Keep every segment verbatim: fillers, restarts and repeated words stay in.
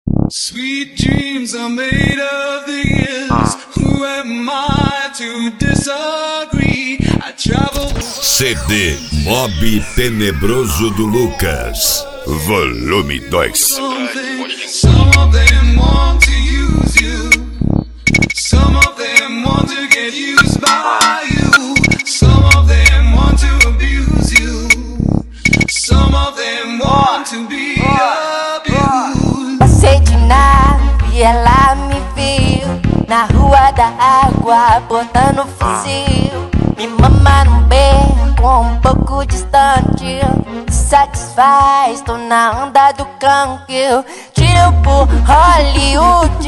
Sweet dreams are made of these. Who am I to disagree? I travel. C D Mob Tenebroso do Lucas, volume dois. Some of them want to use you. Some of them want to get used by you. Some of them want to abuse you. Some of them want to be abused. Passei de nave e ela me viu na rua da água, botando fuzil. Me mama num beco um pouco distante, satisfaz, tô na onda do canque, tipo Hollywood.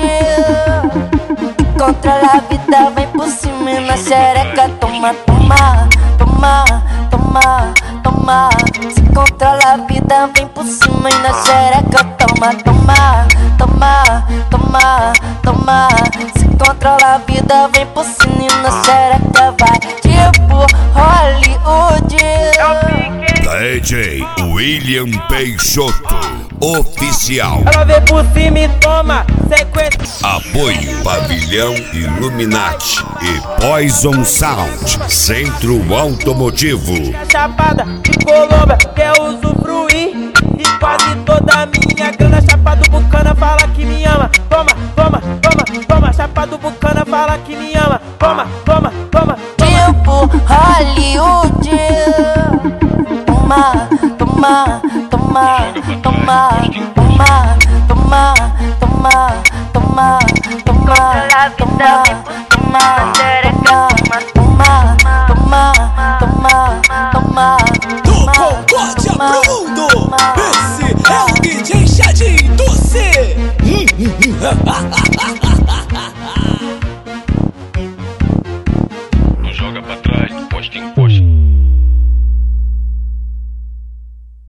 Controla a vida, vem por cima e na xereca. Toma, toma, toma, toma, toma. Se controla a vida, vem por cima e na xereca. Toma, toma, toma, toma, toma. Se controla a vida, vem por cima e na xereca. Vai tipo Hollywood. D J William Peixoto Oficial. Ela vem por cima e toma sequência. Apoio Pavilhão Illuminati e Poison Sound, Centro Automotivo. Chapada de Colômbia quer usufruir, e quase toda a minha grana. Chapa do Bucana fala que me ama. Toma, toma, toma, toma. Chapa do Bucana fala que me ama. Toma, toma, toma, toma. Tipo Hollywood. Toma, toma, toma, toma, toma, toma, toma, toma, toma, toma, toma, toma, toma, toma, toma, Do concorde pro mundo, esse é o D J Chadinho do C.